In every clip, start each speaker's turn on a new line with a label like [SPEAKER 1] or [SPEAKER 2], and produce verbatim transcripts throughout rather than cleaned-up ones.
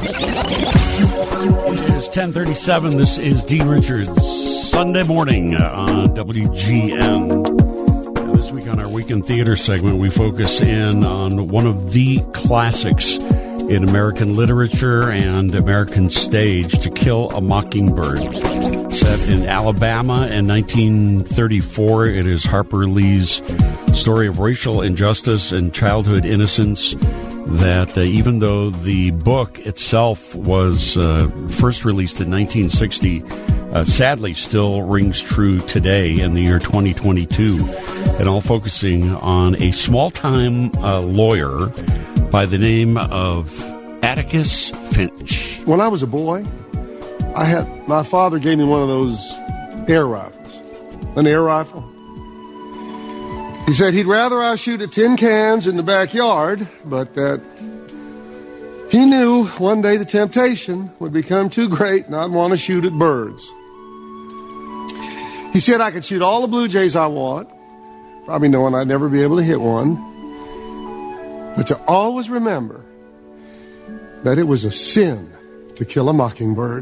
[SPEAKER 1] It is ten thirty-seven. This is Dean Richards, Sunday morning uh, on W G N. And this week on our Weekend Theater segment, we focus in on one of the classics in American literature and American stage, To Kill a Mockingbird. Set in Alabama in nineteen thirty-four, it is Harper Lee's story of racial injustice and childhood innocence that uh, even though the book itself was uh, first released in nineteen sixty, uh, sadly still rings true today in the year twenty twenty-two, and all focusing on a small-time uh, lawyer by the name of Atticus Finch.
[SPEAKER 2] When I was a boy, I had my father gave me one of those air rifles, an air rifle. He said he'd rather I shoot at tin cans in the backyard, but that he knew one day the temptation would become too great and I'd want to shoot at birds. He said I could shoot all the blue jays I want, probably knowing I'd never be able to hit one, but to always remember that it was a sin to kill a mockingbird.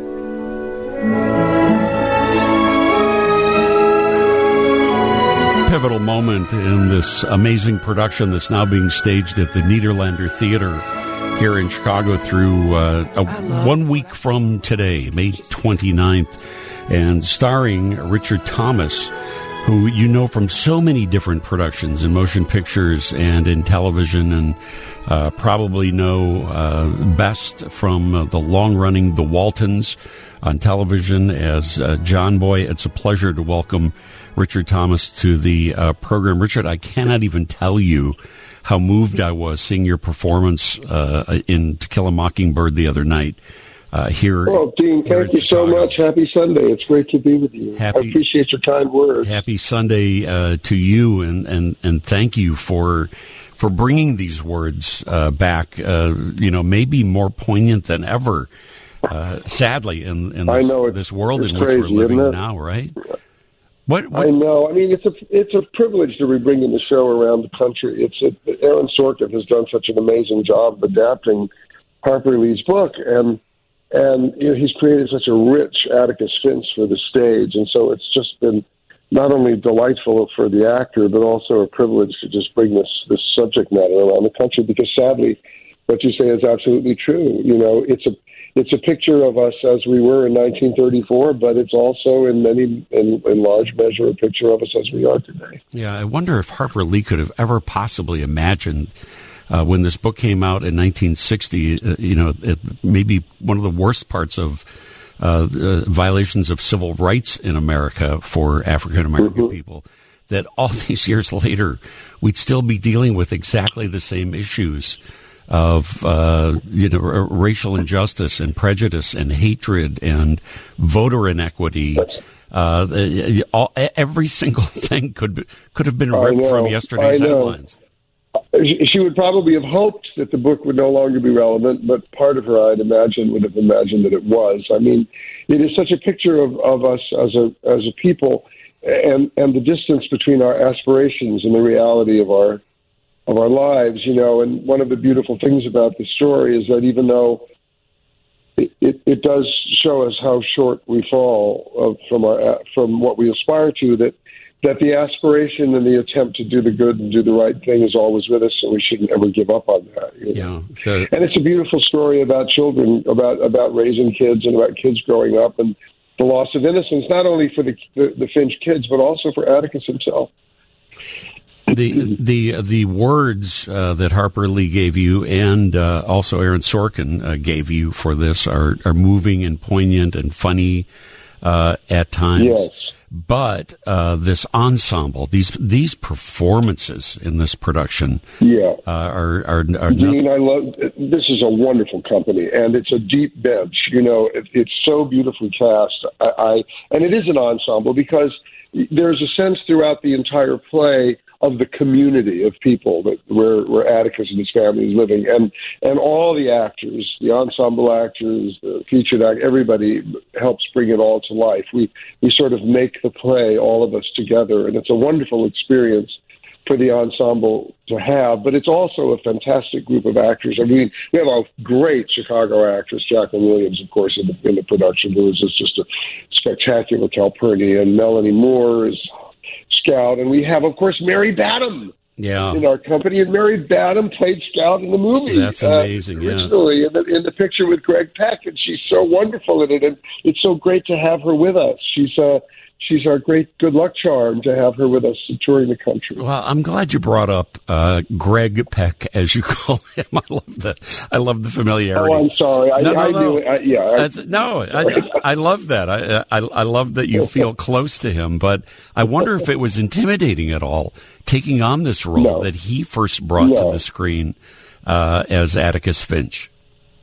[SPEAKER 1] Pivotal moment in this amazing production that's now being staged at the Nederlander Theater here in Chicago through uh, a, one week from today, May twenty-ninth, and starring Richard Thomas, who you know from so many different productions in motion pictures and in television, and uh, probably know uh, best from uh, the long-running The Waltons on television as uh, John Boy. It's a pleasure to welcome Richard Thomas to the uh, program. Richard, I cannot even tell you how moved I was seeing your performance uh, in To Kill a Mockingbird the other night uh, here.
[SPEAKER 3] Well, Dean, thank you so much. Happy Sunday. It's great to be with you. Happy, I appreciate your kind words.
[SPEAKER 1] Happy Sunday uh, to you, and, and, and thank you for for bringing these words uh, back, uh, you know, maybe more poignant than ever, uh, sadly, in, in this,
[SPEAKER 3] I know
[SPEAKER 1] this world in
[SPEAKER 3] crazy,
[SPEAKER 1] which we're living now, right? What, what?
[SPEAKER 3] I know. I mean, it's a it's a privilege to be bringing the show around the country. It's a, Aaron Sorkin has done such an amazing job of adapting Harper Lee's book, and and you know, he's created such a rich Atticus Finch for the stage, and so it's just been not only delightful for the actor, but also a privilege to just bring this this subject matter around the country. Because sadly, what you say is absolutely true. You know, it's a It's a picture of us as we were in nineteen thirty-four, but it's also in many, in, in large measure, a picture of us as we are today.
[SPEAKER 1] Yeah, I wonder if Harper Lee could have ever possibly imagined uh, when this book came out in nineteen sixty, uh, you know, it, maybe one of the worst parts of uh, uh, violations of civil rights in America for African American mm-hmm. people, that all these years later, we'd still be dealing with exactly the same issues of uh, you know r- racial injustice and prejudice and hatred and voter inequity. Uh, all, every single thing could be, could have been ripped from yesterday's headlines.
[SPEAKER 3] She would probably have hoped that the book would no longer be relevant, but part of her, I'd imagine, would have imagined that it was. I mean, it is such a picture of, of us as a as a people, and and the distance between our aspirations and the reality of our of our lives, you know. And one of the beautiful things about the story is that even though it, it, it does show us how short we fall of, from our from what we aspire to, that that the aspiration and the attempt to do the good and do the right thing is always with us, and we shouldn't ever give up on that. You know? Yeah, the... and it's a beautiful story about children, about about raising kids and about kids growing up and the loss of innocence, not only for the the, the Finch kids, but also for Atticus himself.
[SPEAKER 1] The the the words uh, that Harper Lee gave you, and uh, also Aaron Sorkin uh, gave you for this, are are moving and poignant and funny uh, at times.
[SPEAKER 3] Yes.
[SPEAKER 1] But uh, this ensemble, these these performances in this production,
[SPEAKER 3] yeah,
[SPEAKER 1] uh, are are, are
[SPEAKER 3] Dean, I love. This is a wonderful company, and it's a deep bench. You know, it, it's so beautifully cast. I, I and it is an ensemble because there's a sense throughout the entire play of the community of people that where, where Atticus and his family is living, and and all the actors, the ensemble actors, the featured act, everybody helps bring it all to life. We we sort of make the play, all of us together, and it's a wonderful experience for the ensemble to have. But it's also a fantastic group of actors. I mean, we have a great Chicago actress, Jacqueline Williams, of course, in the, in the production, who is just a spectacular Calpurnia, and Melanie Moore is Scout, and we have, of course, Mary Badham.
[SPEAKER 1] Yeah.
[SPEAKER 3] In our company, and Mary Badham played Scout in the movie.
[SPEAKER 1] That's amazing,
[SPEAKER 3] uh,
[SPEAKER 1] yeah.
[SPEAKER 3] Originally, in the, in the picture with Greg Peck, and she's so wonderful in it, and it's so great to have her with us. She's uh, she's our great good luck charm to have her with us touring the country.
[SPEAKER 1] Well, I'm glad you brought up uh, Greg Peck, as you call him. I love the I love the familiarity.
[SPEAKER 3] Oh, I'm sorry. I,
[SPEAKER 1] no, no,
[SPEAKER 3] I
[SPEAKER 1] no.
[SPEAKER 3] knew it. I, yeah. I,
[SPEAKER 1] That's, no, I, I love that. I, I I love that you feel close to him, but I wonder if it was intimidating at all, taking on this role
[SPEAKER 3] no.
[SPEAKER 1] that he first brought
[SPEAKER 3] no.
[SPEAKER 1] to the screen uh, as Atticus Finch.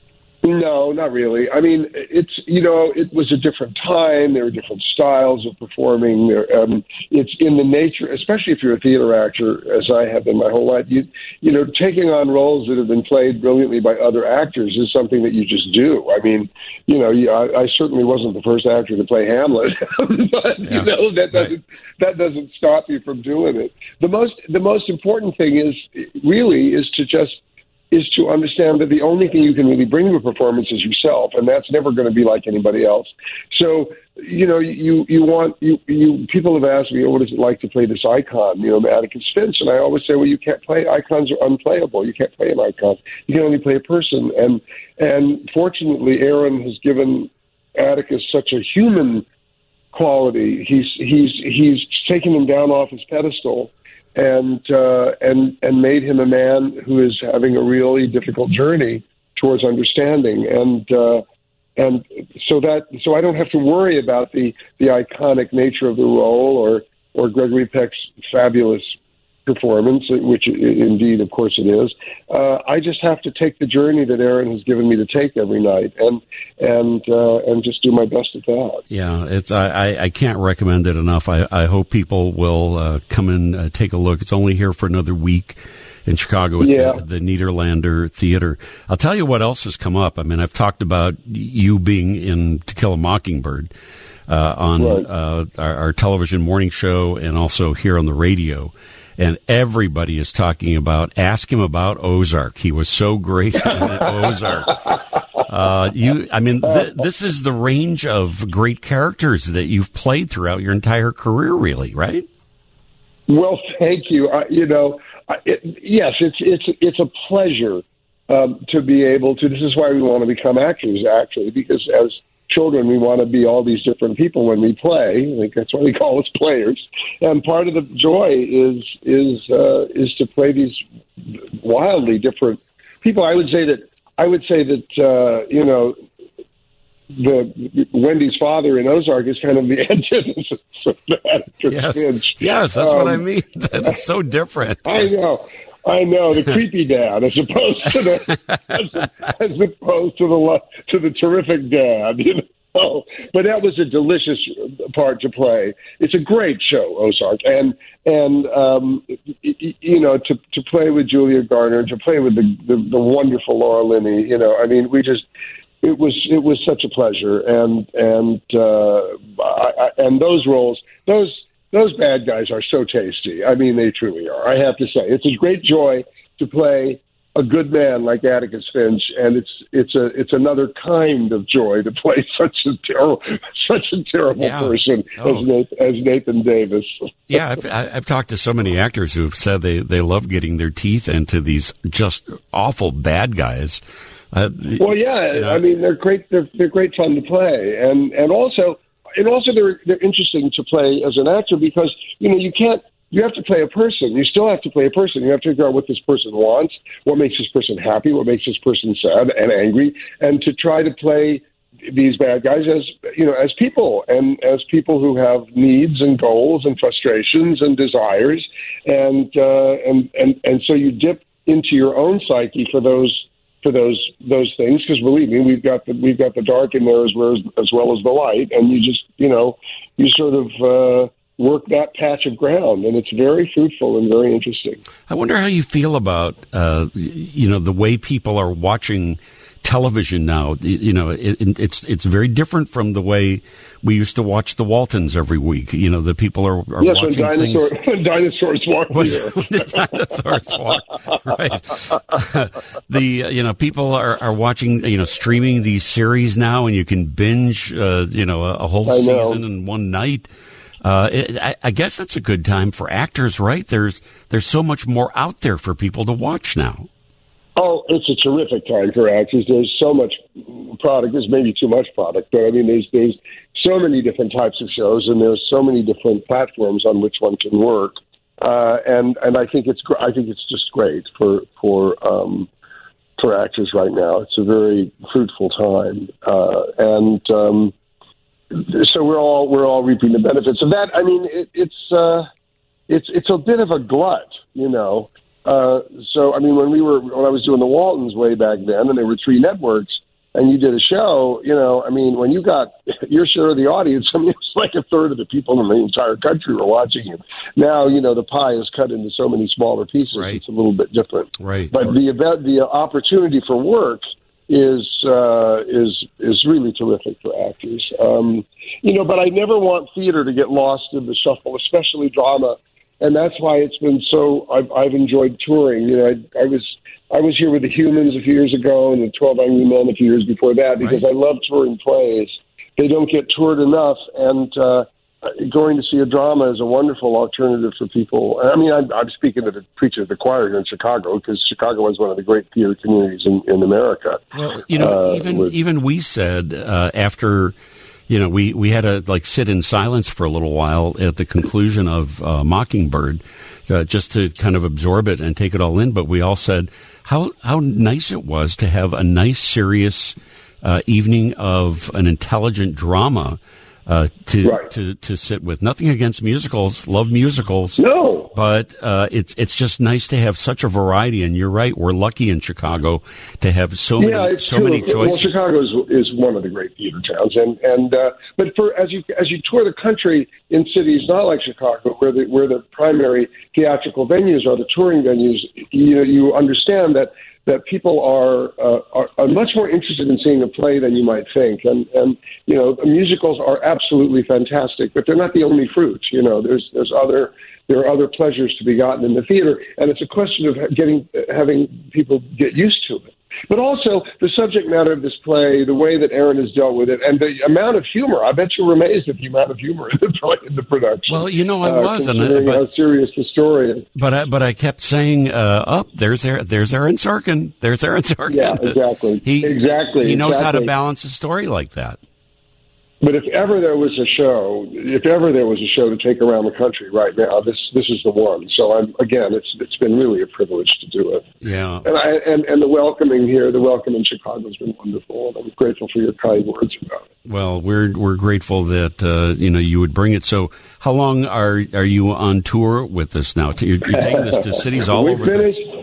[SPEAKER 3] No, not really. I mean, it's, you know, it was a different time. There were different styles of performing. There, um, it's in the nature, especially if you're a theater actor, as I have been my whole life, you, you know, taking on roles that have been played brilliantly by other actors is something that you just do. I mean, you know, I, I certainly wasn't the first actor to play Hamlet, but, yeah, you know, that doesn't, right. that doesn't stop you from doing it. The most, the most important thing is really is to just, is to understand that the only thing you can really bring to a performance is yourself, and that's never going to be like anybody else. So, you know, you, you want, you, you, people have asked me, oh, what is it like to play this icon, you know, Atticus Finch? And I always say, well, you can't play, icons are unplayable. You can't play an icon. You can only play a person. And, and fortunately, Aaron has given Atticus such a human quality. He's, he's, he's taken him down off his pedestal and uh, and and made him a man who is having a really difficult journey towards understanding, and uh, and so that so I don't have to worry about the, the iconic nature of the role or or Gregory Peck's fabulous performance, which indeed, of course, it is. Uh, I just have to take the journey that Aaron has given me to take every night, and and uh, and just do my best at that.
[SPEAKER 1] Yeah, it's I, I can't recommend it enough. I, I hope people will uh, come and uh, take a look. It's only here for another week in Chicago at
[SPEAKER 3] yeah.
[SPEAKER 1] the, the Niederlander Theater. I'll tell you what else has come up. I mean, I've talked about you being in To Kill a Mockingbird uh, on
[SPEAKER 3] right.
[SPEAKER 1] uh, our, our television morning show and also here on the radio. And everybody is talking about, ask him about Ozark. He was so great in Ozark. Uh, you, I mean, th- this is the range of great characters that you've played throughout your entire career, really, right?
[SPEAKER 3] Well, thank you. Uh, you know, it, yes, it's it's it's a pleasure um, to be able to. This is why we want to become actors, actually, because as children, we want to be all these different people when we play. I think that's why they call us players. And part of the joy is is uh, is to play these wildly different people. I would say that I would say that uh, you know the Wendy's father in Ozark is kind of the antithesis of that.
[SPEAKER 1] Yes,
[SPEAKER 3] Finch.
[SPEAKER 1] yes, that's
[SPEAKER 3] um,
[SPEAKER 1] what I mean. That's so different.
[SPEAKER 3] I know. I know, the creepy dad, as opposed to the as, as opposed to the to the terrific dad, you know. But that was a delicious part to play. It's a great show, Ozark, and and um, you know, to to play with Julia Garner, to play with the, the the wonderful Laura Linney, you know, I mean, we just it was it was such a pleasure, and and uh, I, I, and those roles, those. Those bad guys are so tasty. I mean, they truly are. I have to say, it's a great joy to play a good man like Atticus Finch, and it's it's a it's another kind of joy to play such a terrible such a terrible
[SPEAKER 1] yeah.
[SPEAKER 3] person
[SPEAKER 1] oh.
[SPEAKER 3] as Nathan, as Nathan Davis.
[SPEAKER 1] Yeah, I've, I've talked to so many actors who have said they, they love getting their teeth into these just awful bad guys. Uh,
[SPEAKER 3] well, yeah, you know, I mean, they're great. They're they're great fun to play, and and also. And also, they're they're interesting to play as an actor because you know you can't you have to play a person. You still have to play a person. You have to figure out what this person wants, what makes this person happy, what makes this person sad and angry, and to try to play these bad guys as you know as people and as people who have needs and goals and frustrations and desires, and uh, and and and so you dip into your own psyche for those. For those those things, because believe me, we've got the we've got the dark in there as well as, as well as the light, and you just you know you sort of uh, work that patch of ground, and it's very fruitful and very interesting.
[SPEAKER 1] I wonder how you feel about uh, you know the way people are watching television now. You know, it, it's it's very different from the way we used to watch the Waltons every week. You know, the people are, are
[SPEAKER 3] yes,
[SPEAKER 1] watching
[SPEAKER 3] when dinosaur,
[SPEAKER 1] things.
[SPEAKER 3] When dinosaurs walk
[SPEAKER 1] When,
[SPEAKER 3] the earth.
[SPEAKER 1] when the dinosaurs walk, right? the uh, you know people are, are watching you know streaming these series now, and you can binge uh, you know a, a whole
[SPEAKER 3] I know.
[SPEAKER 1] season in one night. Uh, it, I, I guess that's a good time for actors, right? There's there's so much more out there for people to watch now.
[SPEAKER 3] Oh, it's a terrific time for actors. There's so much product. There's maybe too much product, but I mean, there's there's so many different types of shows, and there's so many different platforms on which one can work. Uh, and and I think it's gr- I think it's just great for for um, for actors right now. It's a very fruitful time, uh, and um, so we're all we're all reaping the benefits of that. I mean, it, it's uh, it's it's a bit of a glut, you know. Uh, so, I mean, when we were, when I was doing the Waltons way back then, and there were three networks, and you did a show, you know, I mean, when you got your share of the audience, I mean, it's like a third of the people in the entire country were watching you. Now, you know, the pie is cut into so many smaller pieces.
[SPEAKER 1] Right.
[SPEAKER 3] It's a little bit different.
[SPEAKER 1] Right.
[SPEAKER 3] But the event, the opportunity for work is uh, is is really terrific for actors. Um, you know, but I never want theater to get lost in the shuffle, especially drama. And that's why it's been so. I've, I've enjoyed touring. You know, I, I was I was here with the Humans a few years ago, and the twelve Angry Men a few years before that, because
[SPEAKER 1] right.
[SPEAKER 3] I love touring plays. They don't get toured enough, and uh, going to see a drama is a wonderful alternative for people. I mean, I'm, I'm speaking to the preacher of the choir here in Chicago, because Chicago is one of the great theater communities in, in America.
[SPEAKER 1] Well, you know,
[SPEAKER 3] uh,
[SPEAKER 1] even
[SPEAKER 3] with,
[SPEAKER 1] even we said uh, after. You know, we, we had to like sit in silence for a little while at the conclusion of uh, Mockingbird, uh, just to kind of absorb it and take it all in. But we all said how how nice it was to have a nice, serious uh, evening of an intelligent drama uh, to
[SPEAKER 3] right.
[SPEAKER 1] to to sit with. Nothing against musicals, love musicals.
[SPEAKER 3] No,
[SPEAKER 1] but uh, it's it's just nice to have such a variety. And you're right, we're lucky in Chicago to have so
[SPEAKER 3] yeah,
[SPEAKER 1] many
[SPEAKER 3] it's
[SPEAKER 1] so
[SPEAKER 3] true.
[SPEAKER 1] many choices.
[SPEAKER 3] Well, Chicago is, is one of the great theater towns, and and uh, but for as you as you tour the country in cities not like Chicago, where the where the primary theatrical venues are, the touring venues, you know, you understand that. that people are, uh, are are much more interested in seeing a play than you might think, and and you know musicals are absolutely fantastic, but they're not the only fruit. You know, there's there's other there are other pleasures to be gotten in the theater, and it's a question of getting having people get used to it. But also the subject matter of this play, the way that Aaron has dealt with it, and the amount of humor. I bet you were amazed at the amount of humor in the, in the production.
[SPEAKER 1] Well, you know, I
[SPEAKER 3] uh,
[SPEAKER 1] was, and
[SPEAKER 3] considering
[SPEAKER 1] but,
[SPEAKER 3] how serious the story is.
[SPEAKER 1] But I, but I kept saying, uh, "Up oh, there's there's Aaron Sorkin. There's Aaron Sorkin."
[SPEAKER 3] Yeah, exactly.
[SPEAKER 1] he
[SPEAKER 3] exactly.
[SPEAKER 1] He knows
[SPEAKER 3] exactly.
[SPEAKER 1] how to balance a story like that.
[SPEAKER 3] But if ever there was a show, if ever there was a show to take around the country right now, this this is the one. So I'm again, it's it's been really a privilege to do it.
[SPEAKER 1] Yeah.
[SPEAKER 3] And I and, and the welcoming here, the welcome in Chicago has been wonderful, and I'm grateful for your kind words about it.
[SPEAKER 1] Well, we're we're grateful that uh, you know you would bring it. So, how long are are you on tour with this now? You're, you're taking this to cities all
[SPEAKER 3] we
[SPEAKER 1] over.
[SPEAKER 3] Finished,
[SPEAKER 1] the...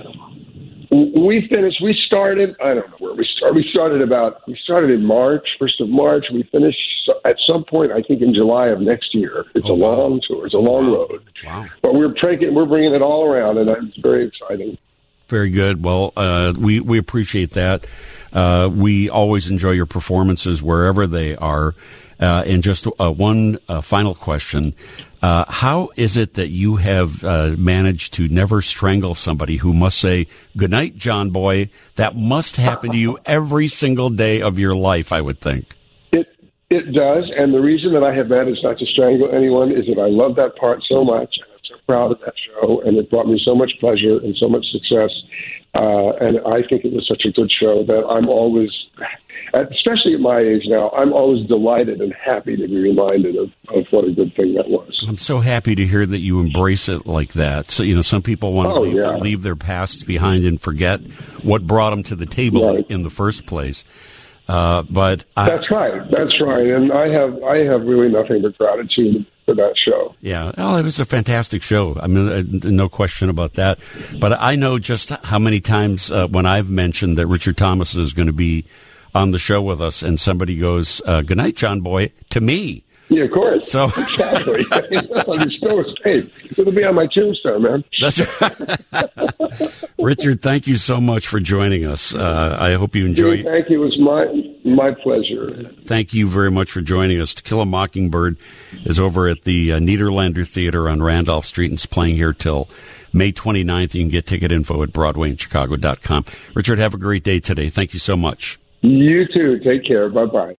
[SPEAKER 3] We finished. We started. I don't know where we started. We started about. We started in March, first of March. We finished at some point. I think in July of next year. It's
[SPEAKER 1] oh,
[SPEAKER 3] a
[SPEAKER 1] wow.
[SPEAKER 3] long tour. It's a long
[SPEAKER 1] wow.
[SPEAKER 3] road.
[SPEAKER 1] Wow.
[SPEAKER 3] But we're taking. We're bringing it all around, and it's very exciting.
[SPEAKER 1] Very good. Well, uh, we we appreciate that. Uh, we always enjoy your performances wherever they are. Uh, and just uh, one uh, final question. Uh, how is it that you have uh, managed to never strangle somebody who must say, "Good night, John Boy"? That must happen to you every single day of your life, I would think.
[SPEAKER 3] It it does. And the reason that I have managed not to strangle anyone is that I love that part so much. And I'm so proud of that show. And it brought me so much pleasure and so much success. Uh, and I think it was such a good show that I'm always, especially at my age now, I'm always delighted and happy to be reminded of, of what a good thing that was.
[SPEAKER 1] I'm so happy to hear that you embrace it like that. So, you know, some people want to
[SPEAKER 3] oh,
[SPEAKER 1] leave,
[SPEAKER 3] yeah.
[SPEAKER 1] leave their pasts behind and forget what brought them to the table
[SPEAKER 3] right.
[SPEAKER 1] in the first place. Uh, but I,
[SPEAKER 3] that's right. That's right. And I have I have really nothing but gratitude for that show.
[SPEAKER 1] Yeah. Oh, it was a fantastic show. I mean, uh, no question about that. But I know just how many times uh, when I've mentioned that Richard Thomas is going to be on the show with us and somebody goes, uh, "Good night, John Boy," to me.
[SPEAKER 3] Yeah, of course.
[SPEAKER 1] So
[SPEAKER 3] exactly. There's no escape. It'll be on my tombstone, man.
[SPEAKER 1] That's right. Richard, thank you so much for joining us. Uh, I hope you enjoy.
[SPEAKER 3] Dude, thank you. It was my my pleasure.
[SPEAKER 1] Thank you very much for joining us. To Kill a Mockingbird is over at the uh, Niederlander Theater on Randolph Street and it's playing here till May twenty-ninth. You can get ticket info at broadway in chicago dot com. Richard, have a great day today. Thank you so much.
[SPEAKER 3] You too. Take care. Bye-bye.